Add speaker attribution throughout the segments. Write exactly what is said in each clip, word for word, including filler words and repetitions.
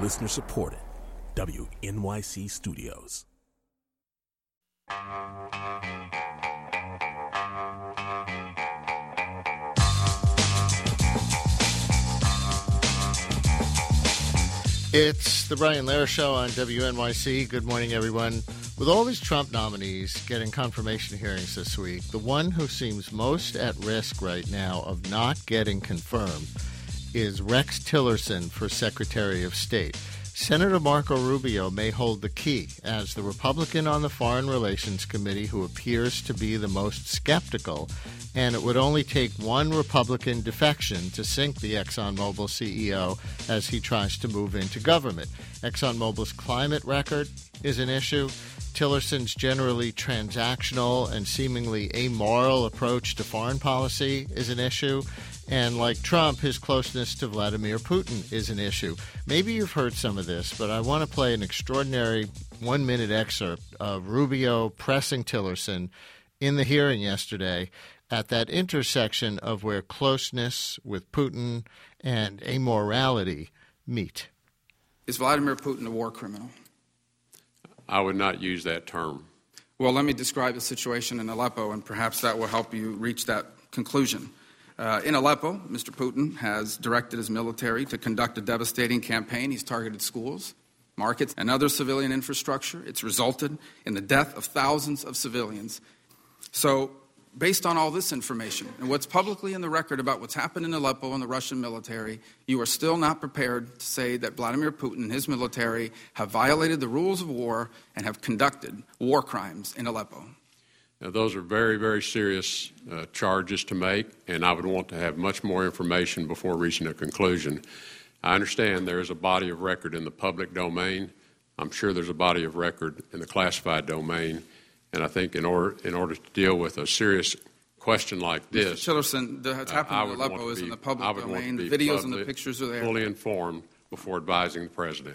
Speaker 1: Listener supported. W N Y C Studios.
Speaker 2: It's the Brian Lehrer Show on W N Y C. Good morning, everyone. With all these Trump nominees getting confirmation hearings this week, the one who seems most at risk right now of not getting confirmed is Rex Tillerson for Secretary of State. Senator Marco Rubio may hold the key as the Republican on the Foreign Relations Committee who appears to be the most skeptical, and it would only take one Republican defection to sink the ExxonMobil C E O as he tries to move into government. ExxonMobil's climate record is an issue. Tillerson's generally transactional and seemingly amoral approach to foreign policy is an issue. And like Trump, his closeness to Vladimir Putin is an issue. Maybe you've heard some of this, but I want to play an extraordinary one-minute excerpt of Rubio pressing Tillerson in the hearing yesterday at that intersection of where closeness with Putin and amorality meet.
Speaker 3: Is Vladimir Putin a war criminal?
Speaker 4: I would not use that term.
Speaker 3: Well, let me describe the situation in Aleppo, and perhaps that will help you reach that conclusion. Uh, in Aleppo, Mister Putin has directed his military to conduct a devastating campaign. He's targeted schools, markets, and other civilian infrastructure. It's resulted in the death of thousands of civilians. So, based on all this information and what's publicly in the record about what's happened in Aleppo and the Russian military, you are still not prepared to say that Vladimir Putin and his military have violated the rules of war and have conducted war crimes in Aleppo.
Speaker 4: Now, those are very, very serious uh, charges to make, and I would want to have much more information before reaching a conclusion. I understand there is a body of record in the public domain. I'm sure there's a body of record in the classified domain. And I think in order in order to deal with a serious question like this,
Speaker 3: Mister Tillerson, what's happened in Aleppo is in the public domain. The videos and the pictures are there.
Speaker 4: Fully informed before advising the president.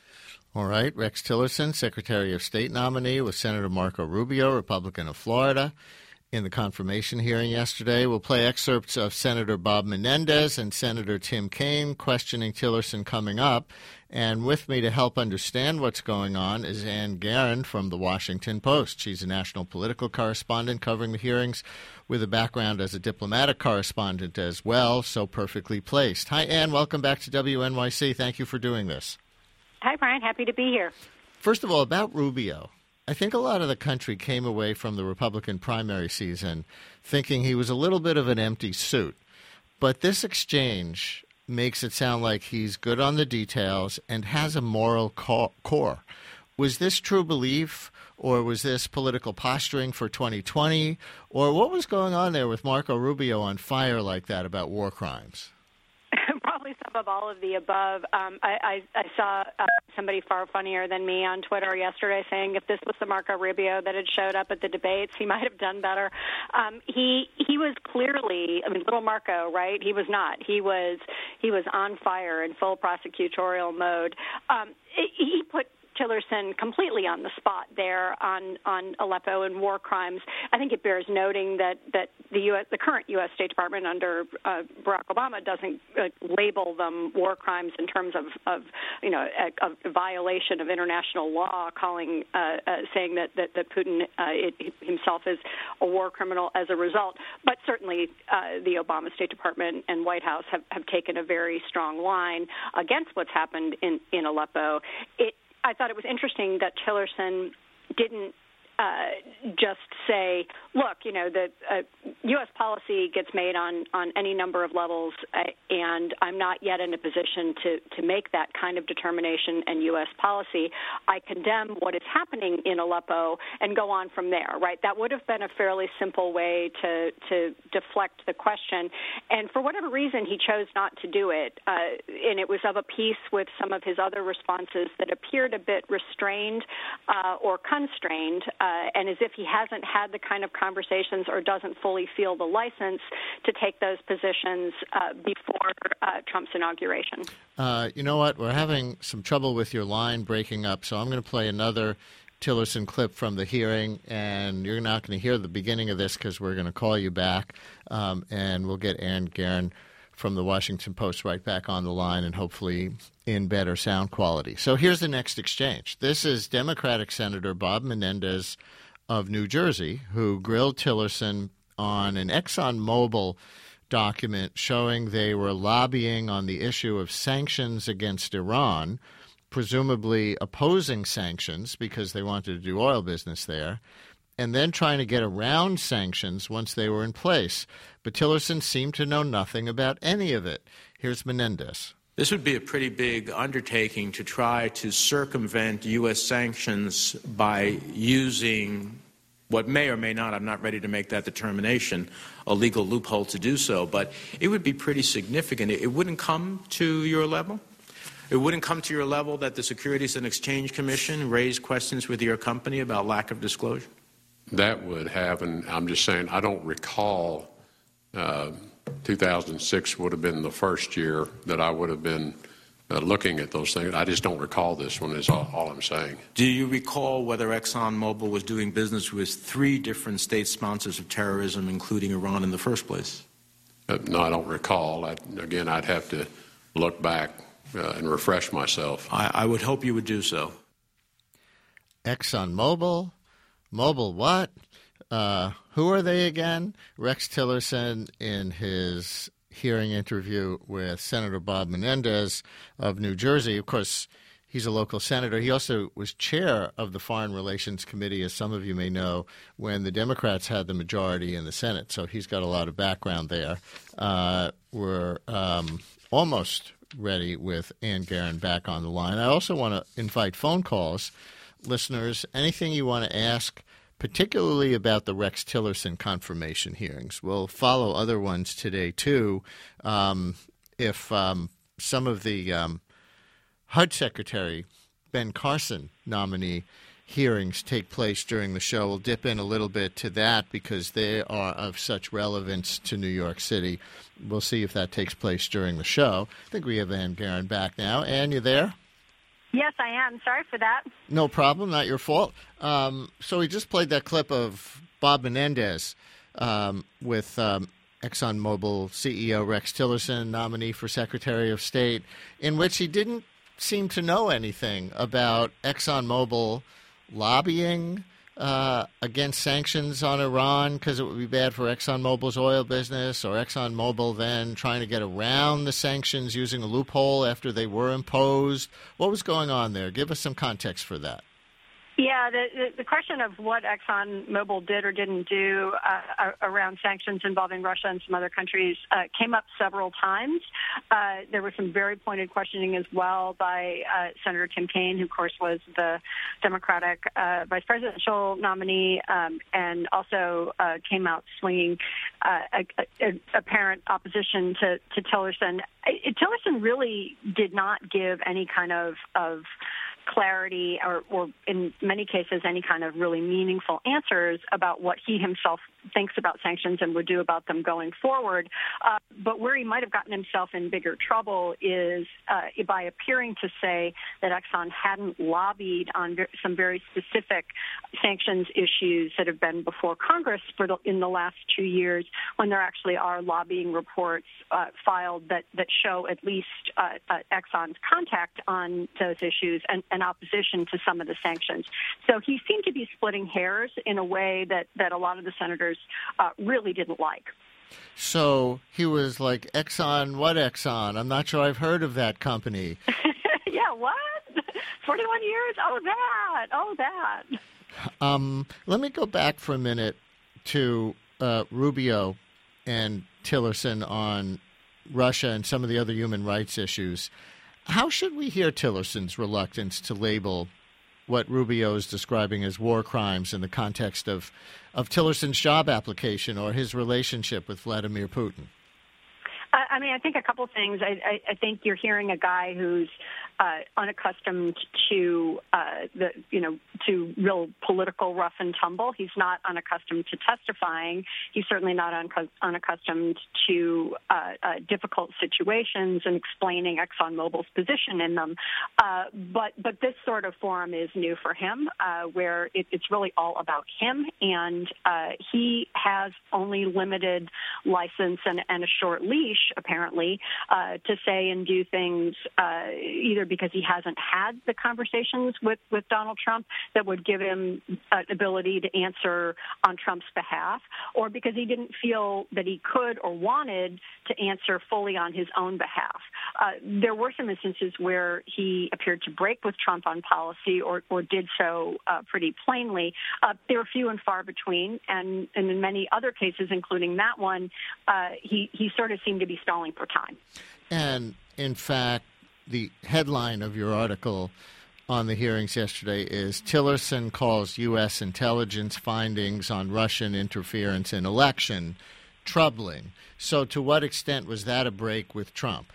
Speaker 2: All right. Rex Tillerson, Secretary of State nominee, with Senator Marco Rubio, Republican of Florida, in the confirmation hearing yesterday. We'll play excerpts of Senator Bob Menendez and Senator Tim Kaine questioning Tillerson coming up. And with me to help understand what's going on is Ann Guerin from The Washington Post. She's a national political correspondent covering the hearings with a background as a diplomatic correspondent as well, so perfectly placed. Hi, Ann. Welcome back to W N Y C. Thank you for doing this.
Speaker 5: Hi, Brian. Happy to be here.
Speaker 2: First of all, about Rubio. I think a lot of the country came away from the Republican primary season thinking he was a little bit of an empty suit. But this exchange makes it sound like he's good on the details and has a moral core. Was this true belief, or was this political posturing for twenty twenty? Or what was going on there with Marco Rubio on fire like that about war crimes?
Speaker 5: Probably some of all of the above. Um, I, I, I saw uh, somebody far funnier than me on Twitter yesterday saying if this was the Marco Rubio that had showed up at the debates, he might have done better. Um, he he was clearly, I mean, little Marco, right? He was not. He was he was on fire in full prosecutorial mode. Um, he put Tillerson completely on the spot there on, on Aleppo and war crimes. I think it bears noting that, that the U S, the current U S State Department under uh, Barack Obama doesn't uh, label them war crimes in terms of, of you know, a, a violation of international law, calling uh, uh, saying that, that, that Putin uh, it, himself is a war criminal as a result. But certainly uh, the Obama State Department and White House have, have taken a very strong line against what's happened in, in Aleppo. It, I thought it was interesting that Tillerson didn't uh, just say, look, you know, the uh, U S policy gets made on, on any number of levels, uh, and I'm not yet in a position to, to make that kind of determination in U S policy. I condemn what is happening in Aleppo and go on from there, right? That would have been a fairly simple way to, to deflect the question. And for whatever reason, he chose not to do it. Uh, and it was of a piece with some of his other responses that appeared a bit restrained uh, or constrained, uh, and as if he hasn't had the kind of conversations or doesn't fully feel the license to take those positions uh, before uh, Trump's inauguration.
Speaker 2: Uh, you know what? We're having some trouble with your line breaking up, so I'm going to play another Tillerson clip from the hearing, and you're not going to hear the beginning of this because we're going to call you back, um, and we'll get Ann Guerin from the Washington Post right back on the line and hopefully in better sound quality. So here's the next exchange. This is Democratic Senator Bob Menendez of New Jersey, who grilled Tillerson on an ExxonMobil document showing they were lobbying on the issue of sanctions against Iran, presumably opposing sanctions because they wanted to do oil business there, and then trying to get around sanctions once they were in place. But Tillerson seemed to know nothing about any of it. Here's Menendez.
Speaker 6: This would be a pretty big undertaking to try to circumvent U S sanctions by using what may or may not, I'm not ready to make that determination, a legal loophole to do so. But it would be pretty significant. It wouldn't come to your level. It wouldn't come to your level that the Securities and Exchange Commission raised questions with your company about lack of disclosure?
Speaker 4: That would have, and I'm just saying, I don't recall uh, two thousand six would have been the first year that I would have been uh, looking at those things. I just don't recall this one is all, all I'm saying.
Speaker 6: Do you recall whether ExxonMobil was doing business with three different state sponsors of terrorism, including Iran, in the first place?
Speaker 4: Uh, no, I don't recall. I, again, I'd have to look back uh, and refresh myself.
Speaker 6: I, I would hope you would do so.
Speaker 2: ExxonMobil? Mobil what? Uh, who are they again? Rex Tillerson, in his hearing interview with Senator Bob Menendez of New Jersey. Of course, he's a local senator. He also was chair of the Foreign Relations Committee, as some of you may know, when the Democrats had the majority in the Senate. So he's got a lot of background there. Uh, we're um, almost ready with Ann Guerin back on the line. I also want to invite phone calls. Listeners, anything you want to ask, particularly about the Rex Tillerson confirmation hearings. We'll follow other ones today, too. Um, if um, some of the um, H U D Secretary Ben Carson nominee hearings take place during the show, we'll dip in a little bit to that because they are of such relevance to New York City. We'll see if that takes place during the show. I think we have Ann Guerin back now. Ann, you there?
Speaker 5: Yes, I am. Sorry for that.
Speaker 2: No problem. Not your fault. Um, so we just played that clip of Bob Menendez um, with um, ExxonMobil C E O Rex Tillerson, nominee for Secretary of State, in which he didn't seem to know anything about ExxonMobil lobbying uh, against sanctions on Iran because it would be bad for ExxonMobil's oil business, or ExxonMobil then trying to get around the sanctions using a loophole after they were imposed. What was going on there? Give us some context for that.
Speaker 5: Yeah, the, the, the question of what ExxonMobil did or didn't do uh, around sanctions involving Russia and some other countries uh, came up several times. Uh, there was some very pointed questioning as well by uh, Senator Tim Kaine, who, of course, was the Democratic uh, vice presidential nominee, um, and also uh, came out swinging uh, a, a, apparent opposition to, to Tillerson. It, Tillerson really did not give any kind of, of clarity or, or in many cases any kind of really meaningful answers about what he himself thinks about sanctions and would do about them going forward. Uh, but where he might have gotten himself in bigger trouble is uh, by appearing to say that Exxon hadn't lobbied on ver- some very specific sanctions issues that have been before Congress for the, in the last two years, when there actually are lobbying reports uh, filed that, that show at least uh, uh, Exxon's contact on those issues and, and opposition to some of the sanctions. So he seemed to be splitting hairs in a way that, that a lot of the senators uh, really didn't like.
Speaker 2: So he was like, Exxon, what Exxon? I'm not sure I've heard of that company.
Speaker 5: Yeah, what? forty-one years? Oh, that. Oh, that.
Speaker 2: Um, let me go back for a minute to uh, Rubio and Tillerson on Russia and some of the other human rights issues. How should we hear Tillerson's reluctance to label what Rubio is describing as war crimes in the context of, of Tillerson's job application or his relationship with Vladimir Putin?
Speaker 5: I mean, I think a couple things. I, I, I think you're hearing a guy who's uh, unaccustomed to uh, the, you know, to real political rough and tumble. He's not unaccustomed to testifying. He's certainly not un- unaccustomed to uh, uh, difficult situations and explaining ExxonMobil's position in them. Uh, but but this sort of forum is new for him, uh, where it, it's really all about him, and uh, he has only limited license and, and a short leash, apparently, uh, to say and do things, uh, either because he hasn't had the conversations with, with Donald Trump that would give him an ability to answer on Trump's behalf, or because he didn't feel that he could or wanted to answer fully on his own behalf. Uh, there were some instances where he appeared to break with Trump on policy or, or did so uh, pretty plainly. Uh, they were few and far between, and, and in many other cases, including that one, uh, he, he sort of seemed to be stalling for time.
Speaker 2: And, in fact, the headline of your article on the hearings yesterday is Tillerson calls U S intelligence findings on Russian interference in election troubling. So to what extent was that a break with Trump?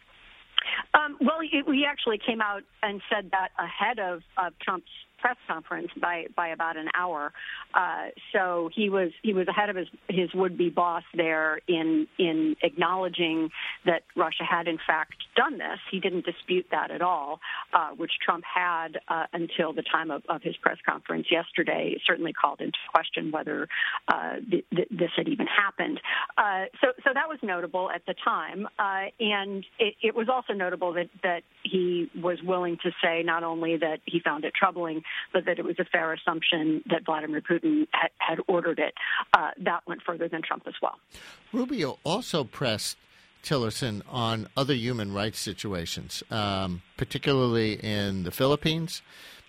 Speaker 5: Um, well, it, we actually came out and said that ahead of, of Trump's press conference by, by about an hour. Uh, so he was he was ahead of his, his would-be boss there in in acknowledging that Russia had in fact done this. He didn't dispute that at all, uh, which Trump had uh, until the time of, of his press conference yesterday. It certainly called into question whether uh, th- th- this had even happened. Uh, so so that was notable at the time, uh, and it, it was also notable that that he was willing to say not only that he found it troubling, but that it was a fair assumption that Vladimir Putin had, had ordered it. Uh, that went further than Trump as well.
Speaker 2: Rubio also pressed Tillerson on other human rights situations, um, particularly in the Philippines,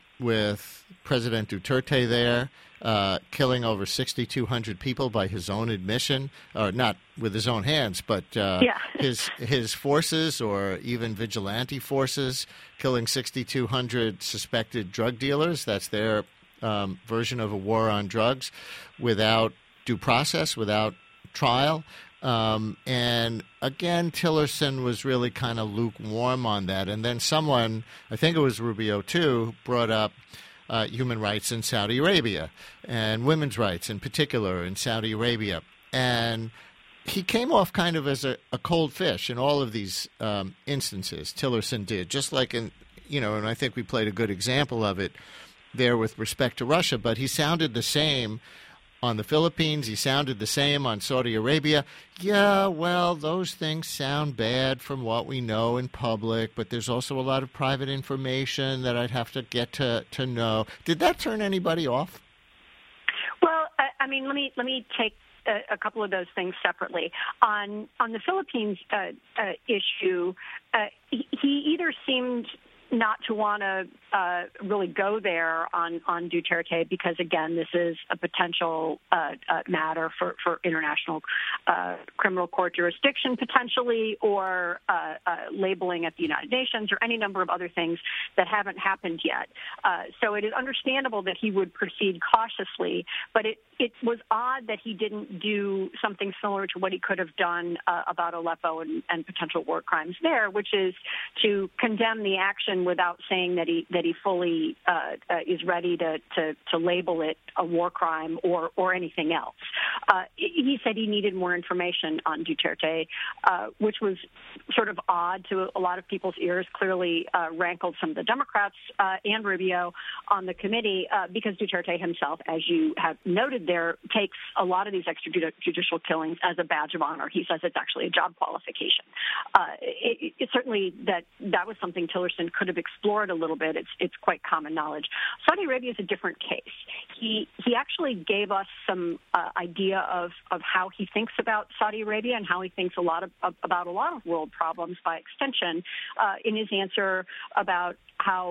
Speaker 2: with President Duterte there, uh, killing over six thousand two hundred people by his own admission, or not with his own hands, but uh,
Speaker 5: yeah.
Speaker 2: his his forces or even vigilante forces killing six thousand two hundred suspected drug dealers. That's their um, version of a war on drugs, without due process, without trial. Um, and again, Tillerson was really kind of lukewarm on that. And then someone, I think it was Rubio too, brought up uh, human rights in Saudi Arabia and women's rights in particular in Saudi Arabia. And he came off kind of as a, a cold fish in all of these um, instances. Tillerson did, just like in, you know, and I think we played a good example of it there with respect to Russia, but he sounded the same on the Philippines. He sounded the same on Saudi Arabia. Yeah, well, those things sound bad from what we know in public, but there's also a lot of private information that I'd have to get to, to know. Did that turn anybody off?
Speaker 5: Well, I, I mean, let me let me take a, a couple of those things separately. On on the Philippines uh, uh, issue, uh, he, he either seemed not to want to uh, really go there on, on Duterte because, again, this is a potential uh, uh, matter for, for international uh, criminal court jurisdiction potentially, or uh, uh, labeling at the United Nations, or any number of other things that haven't happened yet. Uh, so it is understandable that he would proceed cautiously, but it, it was odd that he didn't do something similar to what he could have done uh, about Aleppo and, and potential war crimes there, which is to condemn the action without saying that he that he fully uh, uh, is ready to, to, to label it a war crime or, or anything else. Uh, he said he needed more information on Duterte, uh, which was sort of odd to a lot of people's ears, clearly uh, rankled some of the Democrats uh, and Rubio on the committee, uh, because Duterte himself, as you have noted there, takes a lot of these extrajudicial killings as a badge of honor. He says it's actually a job qualification. Uh, it, it certainly that that was something Tillerson could have explored a little bit. It's it's quite common knowledge. Saudi Arabia is a different case. He he actually gave us some uh, idea of, of how he thinks about Saudi Arabia and how he thinks a lot of, of about a lot of world problems by extension uh, in his answer about how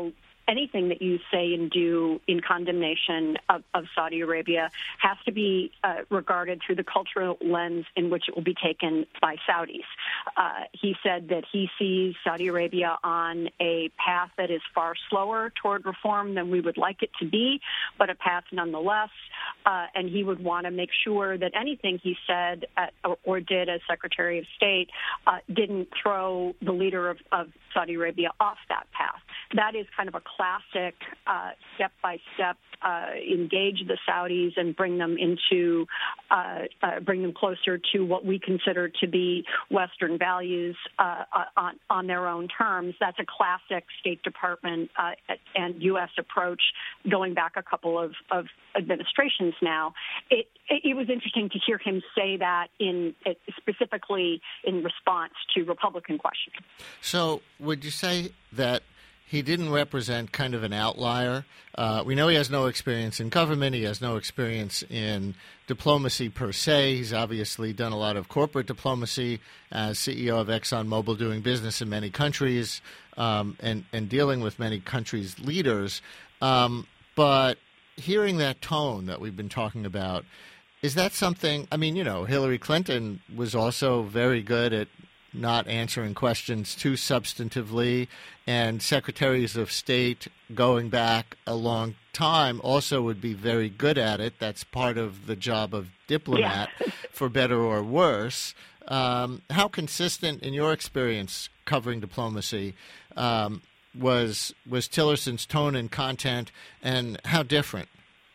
Speaker 5: anything that you say and do in condemnation of, of Saudi Arabia has to be uh, regarded through the cultural lens in which it will be taken by Saudis. Uh, he said that he sees Saudi Arabia on a path that is far slower toward reform than we would like it to be, but a path nonetheless. Uh, and he would want to make sure that anything he said at, or, or did as Secretary of State uh, didn't throw the leader of, of Saudi Arabia off that path. That is kind of a classic uh, step-by-step uh, engage the Saudis and bring them into, uh, uh, bring them closer to what we consider to be Western values uh, on, on their own terms. That's a classic State Department uh, and U S approach going back a couple of, of administrations now. It, it, it was interesting to hear him say that in specifically in response to Republican questioning.
Speaker 2: So would you say that he didn't represent kind of an outlier? Uh, we know he has no experience in government. He has no experience in diplomacy per se. He's obviously done a lot of corporate diplomacy as C E O of ExxonMobil, doing business in many countries um, and, and dealing with many countries' leaders. Um, but hearing that tone that we've been talking about, is that something – I mean, you know, Hillary Clinton was also very good at not answering questions too substantively, and secretaries of state going back a long time also would be very good at it. That's part of the job of diplomat, yeah. for better or worse. Um, how consistent, in your experience covering diplomacy, um, was was Tillerson's tone and content, and how different?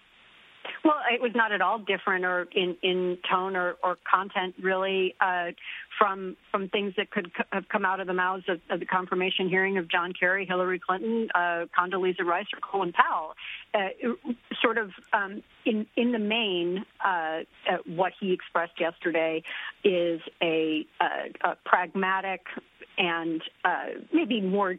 Speaker 5: Well, it was not at all different or in, in tone or, or content, really, uh, from from things that could c- have come out of the mouths of, of the confirmation hearing of John Kerry, Hillary Clinton, uh, Condoleezza Rice, or Colin Powell. Uh, sort of um, in in the main, uh, uh, what he expressed yesterday is a, a, a pragmatic and uh, maybe more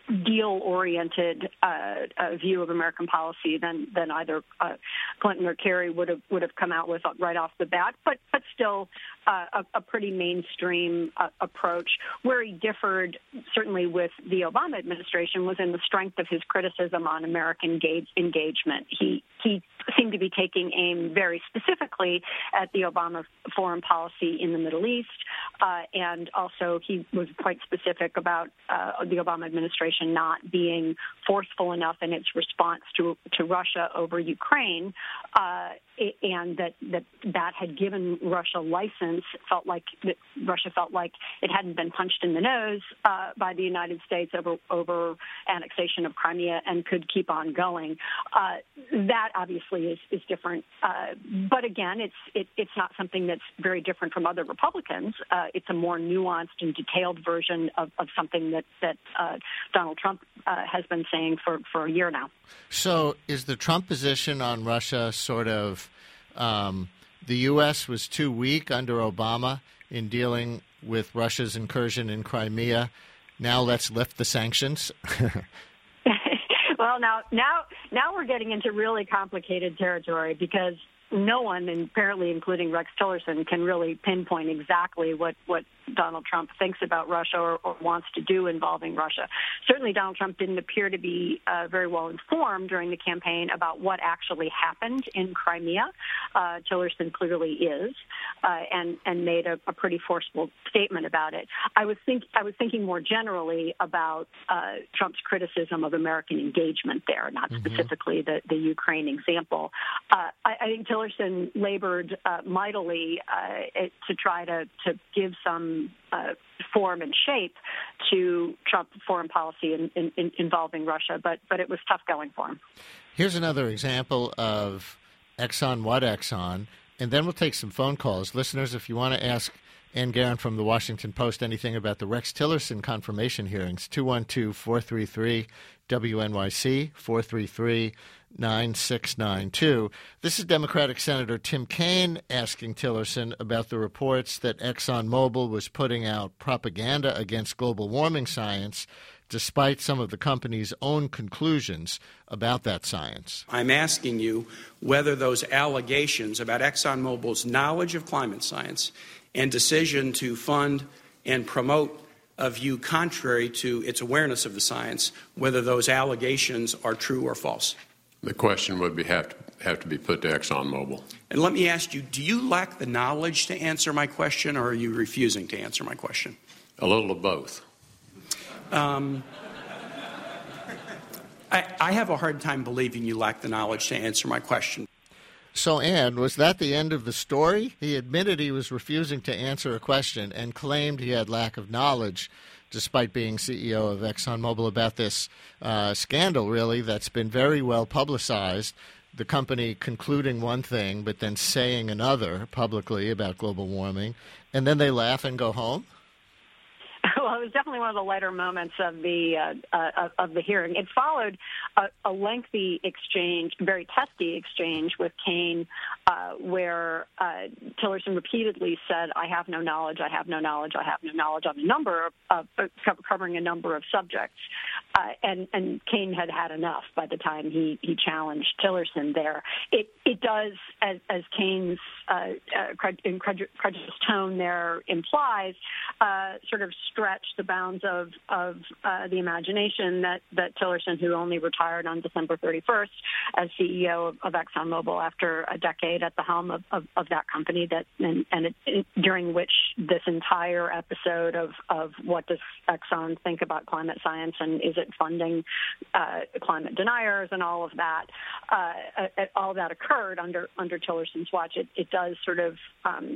Speaker 5: deal-oriented uh, uh, view of American policy than than either uh, Clinton or Kerry would have would have come out with right off the bat, but but still uh, a, a pretty mainstream uh, approach. Where he differed, certainly with the Obama administration, was in the strength of his criticism on American engage, engagement. He he seemed to be taking aim very specifically at the Obama foreign policy in the Middle East, uh, and also he was quite specific about uh, the Obama administration not being forceful enough in its response to to Russia over Ukraine, uh, and that, that that had given Russia license. It felt like that Russia felt like it hadn't been punched in the nose uh, by the United States over over annexation of Crimea and could keep on going. Uh, that obviously is, is different, uh, but again, it's it, it's not something that's very different from other Republicans. Uh, it's a more nuanced and detailed version of, of something that that uh, Donald Trump uh, has been saying for, for a year now. So
Speaker 2: is the Trump position on Russia sort of um, the U S was too weak under Obama in dealing with Russia's incursion in Crimea? Now let's lift the sanctions?
Speaker 5: Well, now, now, now we're getting into really complicated territory because no one, and apparently including Rex Tillerson, can really pinpoint exactly what, what Donald Trump thinks about Russia or, or wants to do involving Russia. Certainly Donald Trump didn't appear to be uh, very well informed during the campaign about what actually happened in Crimea. Uh, Tillerson clearly is, uh, and, and made a, a pretty forceful statement about it. I was, think, I was thinking more generally about uh, Trump's criticism of American engagement there, not mm-hmm. specifically the, the Ukraine example. Uh, I, I think Tillerson labored uh, mightily uh, to try to, to give some Uh, form and shape to Trump foreign policy in, in, in involving Russia, but but it was tough going for him.
Speaker 2: Here's another example of Exxon what Exxon, and then we'll take some phone calls. Listeners, if you want to ask Ann Guerin from the Washington Post anything about the Rex Tillerson confirmation hearings, two one two, four three three, W N Y C, four three three, nine six nine two. This is Democratic Senator Tim Kaine asking Tillerson about the reports that ExxonMobil was putting out propaganda against global warming science, despite some of the company's own conclusions about that science.
Speaker 7: I'm asking you whether those allegations about ExxonMobil's knowledge of climate science and decision to fund and promote a view contrary to its awareness of the science, whether those allegations are true or false?
Speaker 4: The question would be have to, have to be put to ExxonMobil.
Speaker 7: And let me ask you, do you lack the knowledge to answer my question, or are you refusing to answer my question?
Speaker 4: A little of both.
Speaker 7: Um, I, I have a hard time believing you lack the knowledge to answer my question.
Speaker 2: So, Ann, was that the end of the story? He admitted he was refusing to answer a question and claimed he had lack of knowledge, despite being C E O of ExxonMobil, about this uh, scandal, really, that's been very well publicized. The company concluding one thing, but then saying another publicly about global warming, and then they laugh and go home?
Speaker 5: Well, it was definitely one of the lighter moments of the uh, uh, of the hearing. It followed a, a lengthy exchange, very testy exchange with Kaine, uh, where uh, Tillerson repeatedly said, "I have no knowledge. I have no knowledge. I have no knowledge," on a number of uh, covering a number of subjects. Uh, and and Kaine had had enough by the time he, he challenged Tillerson there. It it does, as as Kaine's uh, uh, incredulous tone there implies, uh, sort of stretch the bounds of of uh, the imagination that, that Tillerson, who only retired on December thirty-first as C E O of, of ExxonMobil after a decade at the helm of, of, of that company, that and, and it, it, during which this entire episode of, of what does Exxon think about climate science and is it funding uh, climate deniers and all of that, uh, all of that occurred under under Tillerson's watch. It, it does sort of um,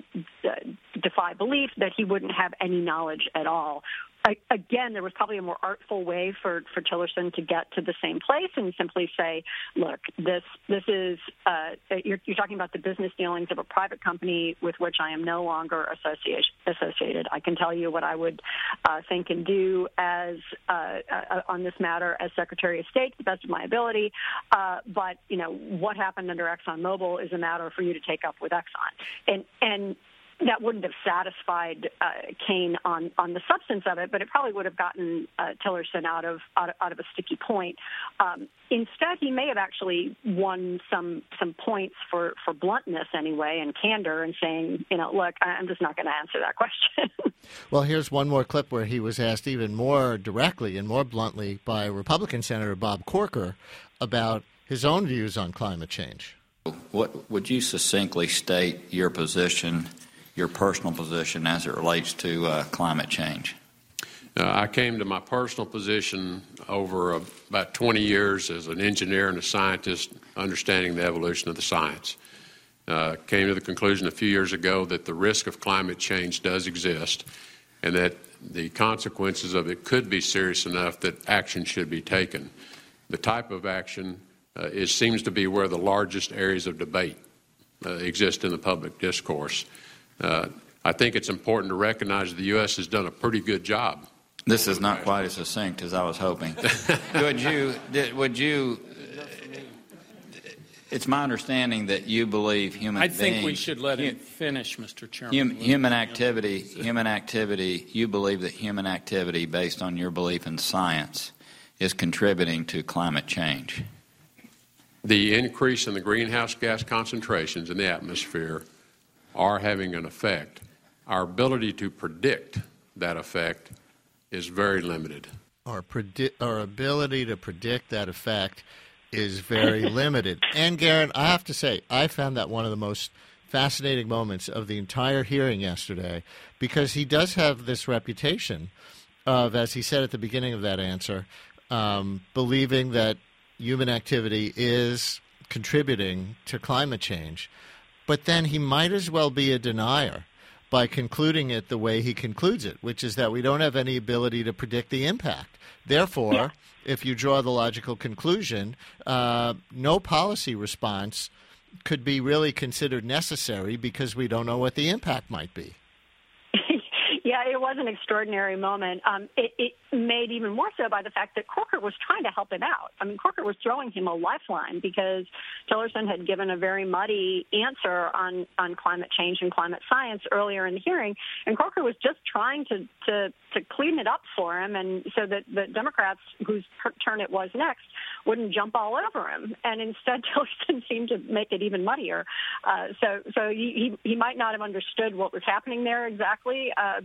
Speaker 5: defy belief that he wouldn't have any knowledge at all. I, again, there was probably a more artful way for, for Tillerson to get to the same place and simply say, look, this this is, uh, you're, you're talking about the business dealings of a private company with which I am no longer associated. I can tell you what I would uh, think and do as uh, uh, on this matter as Secretary of State to the best of my ability. Uh, but, you know, what happened under ExxonMobil is a matter for you to take up with Exxon. And, and that wouldn't have satisfied uh, Kaine on, on the substance of it, but it probably would have gotten uh, Tillerson out of, out of out of a sticky point. Um, instead, he may have actually won some some points for, for bluntness anyway and candor and saying, you know, look, I'm just not going to answer that question.
Speaker 2: Well, here's one more clip where he was asked even more directly and more bluntly by Republican Senator Bob Corker about his own views on climate change.
Speaker 8: What would you succinctly state your position, your personal position as it relates to uh, climate change?
Speaker 4: Uh, I came to my personal position over uh, about twenty years as an engineer and a scientist, understanding the evolution of the science. Uh, came to the conclusion a few years ago that the risk of climate change does exist and that the consequences of it could be serious enough that action should be taken. The type of action uh, is, seems to be where the largest areas of debate uh, exist in the public discourse. Uh, I think it's important to recognize the U S has done a pretty good job.
Speaker 8: This is not quite as succinct as I was hoping. Would you, would you, it's my understanding that you believe human
Speaker 9: I
Speaker 8: beings.
Speaker 9: think we should let him finish, Mister Chairman.
Speaker 8: Hum, human activity, human activity, you believe that human activity, based on your belief in science, is contributing to climate change.
Speaker 4: The increase in the greenhouse gas concentrations in the atmosphere are having an effect. Our ability to predict that effect is very limited.
Speaker 2: Our, predi- our ability to predict that effect is very limited. And, Garen, I have to say, I found that one of the most fascinating moments of the entire hearing yesterday because he does have this reputation of, as he said at the beginning of that answer, um, believing that human activity is contributing to climate change. But then he might as well be a denier by concluding it the way he concludes it, which is that we don't have any ability to predict the impact. Therefore, yeah. if you draw the logical conclusion, uh, no policy response could be really considered necessary because we don't know what the impact might be.
Speaker 5: Yeah, it was an extraordinary moment. Um, it, it made even more so by the fact that Corker was trying to help him out. I mean, Corker was throwing him a lifeline because Tillerson had given a very muddy answer on, on climate change and climate science earlier in the hearing, and Corker was just trying to, to, to clean it up for him and so that the Democrats, whose turn it was next, wouldn't jump all over him. And instead, Tillerson seemed to make it even muddier. Uh, so so he, he, he might not have understood what was happening there exactly, uh, but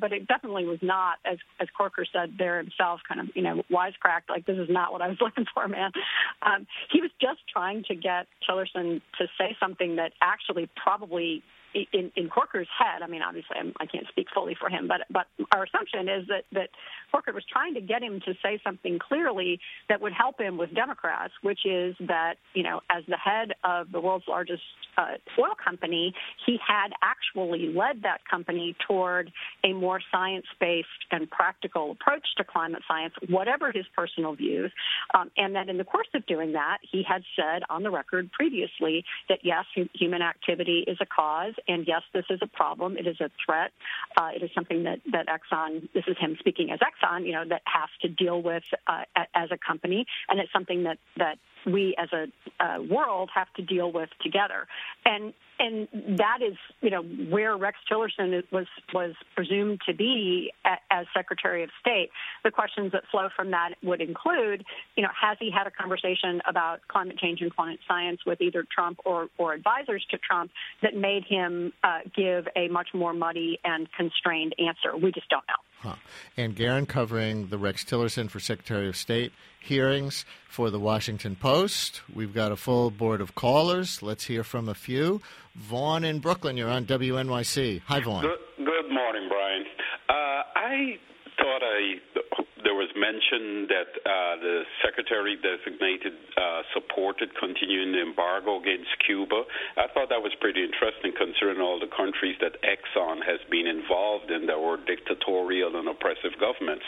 Speaker 10: but it definitely was not, as as Corker said there himself, kind of, you know, wisecracked, like, this is not what I was looking for, man. Um, he was just trying to get Tillerson to say something that actually probably, in, in Corker's head, I mean, obviously I'm, I can't speak fully for him, but but our assumption is that, that Corker was trying to get him to say something clearly that would help him with Democrats, which is that, you know, as the head of the world's largest uh, oil company, he had actually led that company toward a more science-based and practical approach to climate science, whatever his personal views, um, and that in the course of doing that, he had said on the record previously that, yes, human activity is a cause, and yes, this is a problem. It is a threat. Uh, it is something that, that Exxon, this is him speaking as Exxon, you know, that has to deal with uh, as a company, and it's something that, that we as a uh, world have to deal with together. And and that is, you know, where Rex Tillerson was was presumed to be as Secretary of State. The questions that flow from that would include, you know, has he had a conversation about climate change and climate science with either Trump or, or advisors to Trump that made him uh, give a much more muddy and constrained answer? We just don't know.
Speaker 2: Huh. And Garen covering the Rex Tillerson for Secretary of State hearings for the Washington Post. We've got a full board of callers. Let's hear from a few. Vaughn in Brooklyn, you're on W N Y C. Hi, Vaughn.
Speaker 11: Good, good morning, Brian. Uh, I thought I there was mention that uh, the Secretary designated uh, supported continuing the embargo against Cuba. I thought that was pretty interesting, considering all the countries that Exxon has been involved in that were dictatorial and oppressive governments.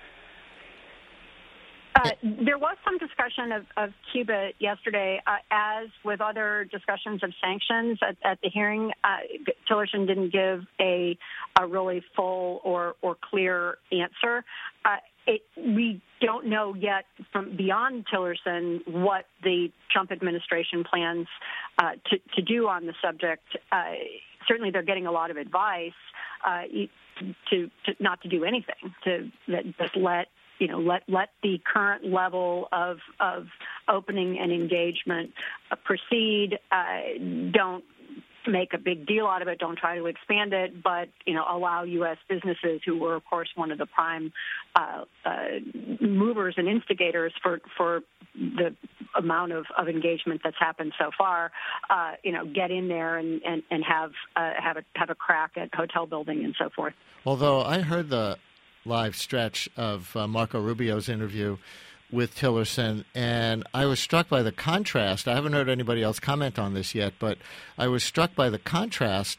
Speaker 10: Uh, there was some discussion of, of Cuba yesterday, uh, as with other discussions of sanctions at, at the hearing. Uh, Tillerson didn't give a, a really full or, or clear answer. Uh, it, we don't know yet from beyond Tillerson what the Trump administration plans uh, to, to do on the subject. Uh, certainly they're getting a lot of advice uh, to, to not to do anything, to that, just let you know, let let the current level of of opening and engagement uh, proceed. Uh, don't make a big deal out of it. Don't try to expand it, but you know, allow U S businesses, who were of course one of the prime uh, uh, movers and instigators for for the amount of, of engagement that's happened so far, uh, you know, get in there and and, and have uh, have a have a crack at hotel building and so forth.
Speaker 2: Although I heard the live stretch of uh, Marco Rubio's interview with Tillerson, and I was struck by the contrast. I haven't heard anybody else comment on this yet, but I was struck by the contrast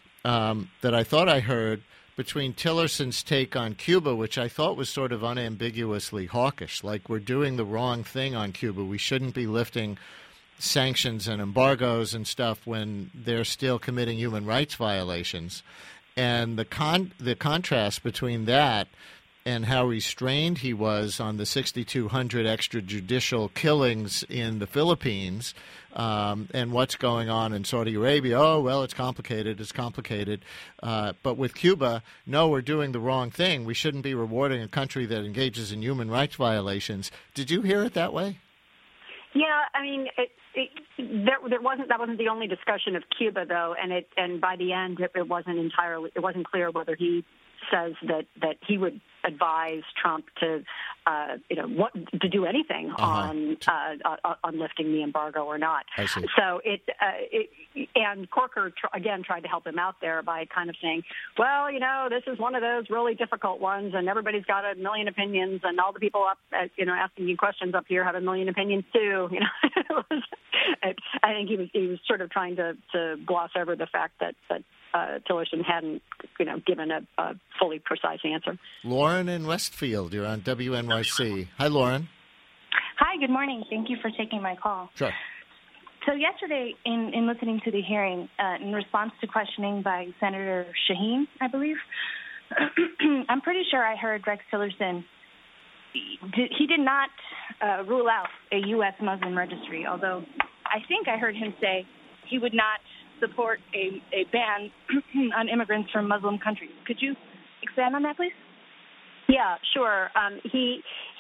Speaker 2: um, that I thought I heard between Tillerson's take on Cuba, which I thought was sort of unambiguously hawkish, like we're doing the wrong thing on Cuba. We shouldn't be lifting sanctions and embargoes and stuff when they're still committing human rights violations. And the con the contrast between that and how restrained he was on the sixty-two hundred extrajudicial killings in the Philippines, um, and what's going on in Saudi Arabia. Oh, well, it's complicated. It's complicated. Uh, but with Cuba, no, we're doing the wrong thing. We shouldn't be rewarding a country that engages in human rights violations. Did you hear it that way?
Speaker 10: Yeah, I mean, it, it, there, there wasn't that wasn't the only discussion of Cuba, though, and it and by the end, it, it wasn't entirely it wasn't clear whether he says that, that he would advise Trump to, uh, you know, what to do anything uh-huh. on uh, on lifting the embargo or not.
Speaker 2: I see.
Speaker 10: So it, uh, it and Corker tr- again tried to help him out there by kind of saying, well, you know, this is one of those really difficult ones, and everybody's got a million opinions, and all the people up, at, you know, asking you questions up here have a million opinions too. You know, I think he was he was sort of trying to, to gloss over the fact that that. Uh, Tillerson hadn't, you know, given a, a fully precise answer.
Speaker 2: Lauren in Westfield, you're on W N Y C. Hi, Lauren.
Speaker 12: Hi, good morning. Thank you for taking my call.
Speaker 2: Sure.
Speaker 12: So yesterday, in, in listening to the hearing, uh, in response to questioning by Senator Shaheen, I believe, I'm pretty sure I heard Rex Tillerson. He did not uh, rule out a U S Muslim registry, although I think I heard him say he would not support a, a ban on immigrants from Muslim countries. Could you expand on that, please?
Speaker 10: Yeah, sure. Um, he he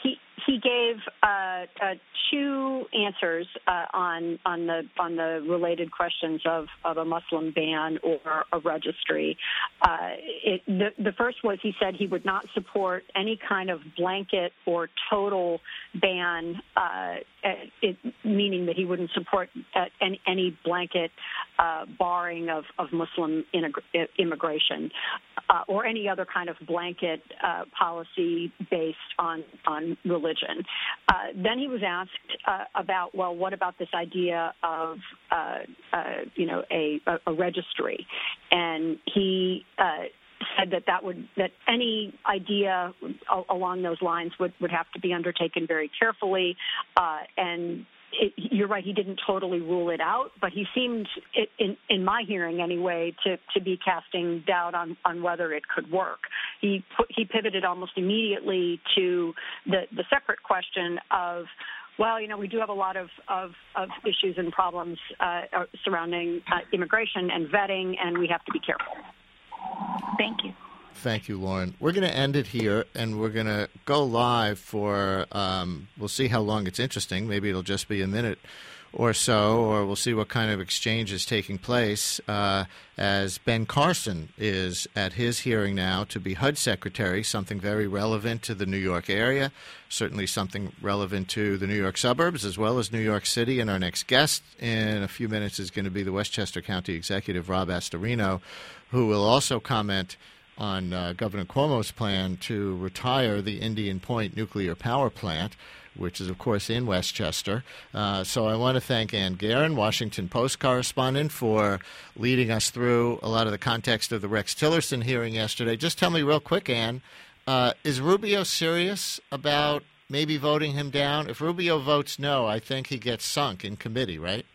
Speaker 10: he gave uh, uh, two answers uh, on on the on the related questions of, of a Muslim ban or a registry. Uh, it, the, the first was he said he would not support any kind of blanket or total ban, uh, it, meaning that he wouldn't support uh, any, any blanket uh, barring of, of Muslim integ- immigration uh, or any other kind of blanket uh, policy based on, on religion. Uh, then he was asked uh, about, well, what about this idea of, uh, uh, you know, a, a registry? And he uh, said that that would that any idea along those lines would, would have to be undertaken very carefully. Uh, and it, you're right, he didn't totally rule it out, but he seemed, in, in my hearing anyway, to, to be casting doubt on, on whether it could work. He put, he pivoted almost immediately to the, the separate question of, well, you know, we do have a lot of, of, of issues and problems uh, surrounding uh, immigration and vetting, and we have to be careful. Thank you.
Speaker 2: Thank you, Lauren. We're going to end it here, and we're going to go live for, um, we'll see how long it's interesting. Maybe it'll just be a minute or so, or we'll see what kind of exchange is taking place uh, as Ben Carson is at his hearing now to be H U D Secretary, something very relevant to the New York area, certainly something relevant to the New York suburbs as well as New York City. And our next guest in a few minutes is going to be the Westchester County Executive, Rob Astorino, who will also comment on uh, Governor Cuomo's plan to retire the Indian Point nuclear power plant, which is, of course, in Westchester. Uh, so I want to thank Ann Guerin, Washington Post correspondent, for leading us through a lot of the context of the Rex Tillerson hearing yesterday. Just tell me real quick, Ann, uh, is Rubio serious about maybe voting him down? If Rubio votes no, I think he gets sunk in committee, right?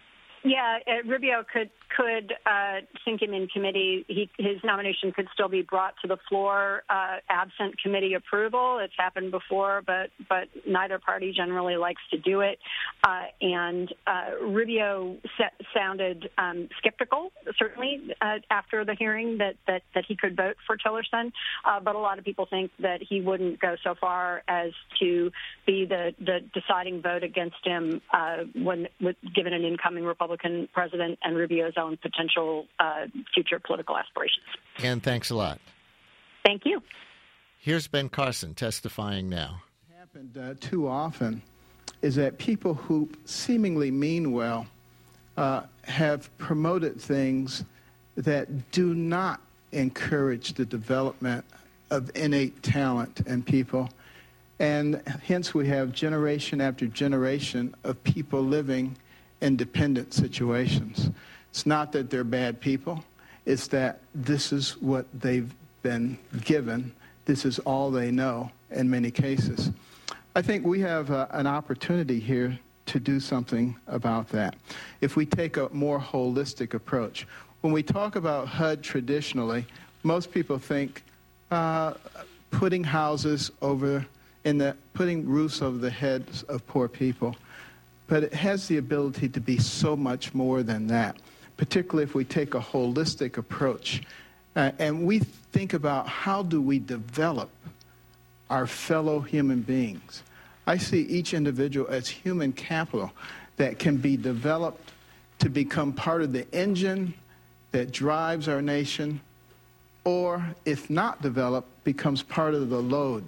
Speaker 10: Yeah, uh, Rubio could could uh, sink him in committee. He, his nomination could still be brought to the floor uh, absent committee approval. It's happened before, but but neither party generally likes to do it. Uh, and uh, Rubio set, sounded um, skeptical, certainly, uh, after the hearing that, that, that he could vote for Tillerson. Uh, but a lot of people think that he wouldn't go so far as to be the, the deciding vote against him uh, when with, given an incoming Republican president and Rubio's own potential uh, future political aspirations.
Speaker 2: And thanks a lot.
Speaker 10: Thank you.
Speaker 2: Here's Ben Carson testifying now.
Speaker 13: What's happened uh, too often is that people who seemingly mean well uh, have promoted things that do not encourage the development of innate talent in people. And hence we have generation after generation of people living in dependent situations. It's not that they're bad people. It's that this is what they've been given. This is all they know in many cases. I think we have uh, an opportunity here to do something about that. If we take a more holistic approach. When we talk about H U D traditionally, most people think uh, putting houses over, in the, putting roofs over the heads of poor people. But it has the ability to be so much more than that, particularly if we take a holistic approach. Uh, and we think about how do we develop our fellow human beings. I see each individual as human capital that can be developed to become part of the engine that drives our nation, or if not developed, becomes part of the load.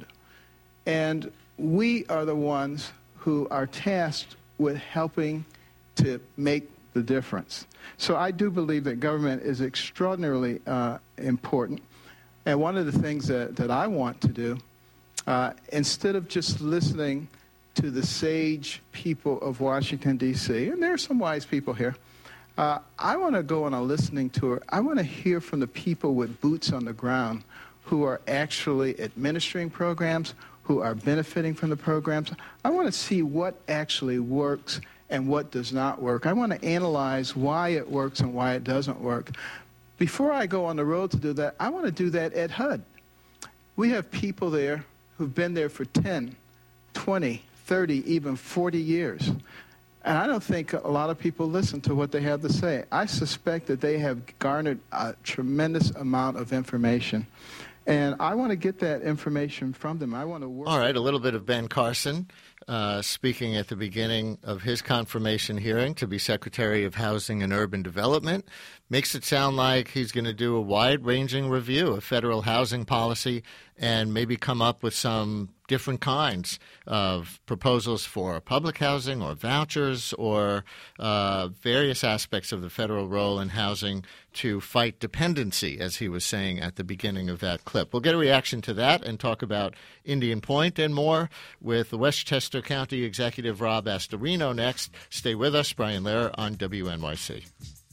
Speaker 13: And we are the ones who are tasked with helping to make the difference. So I do believe that government is extraordinarily uh, important. And one of the things that, that I want to do, uh, instead of just listening to the sage people of Washington, D C, and there are some wise people here, uh, I want to go on a listening tour. I want to hear from the people with boots on the ground who are actually administering programs, who are benefiting from the programs. I want to see what actually works and what does not work. I want to analyze why it works and why it doesn't work. Before I go on the road to do that, I want to do that at H U D. We have people there who've been there for ten, twenty, thirty, even forty years. And I don't think a lot of people listen to what they have to say. I suspect that they have garnered a tremendous amount of information. And I want to get that information from them. I want to work.
Speaker 2: All right, a little bit of Ben Carson uh, speaking at the beginning of his confirmation hearing to be Secretary of Housing and Urban Development. Makes it sound like he's going to do a wide-ranging review of federal housing policy and maybe come up with some different kinds of proposals for public housing or vouchers or uh, various aspects of the federal role in housing to fight dependency, as he was saying at the beginning of that clip. We'll get a reaction to that and talk about Indian Point and more with the Westchester County Executive Rob Astorino next. Stay with us. Brian Lehrer on W N Y C.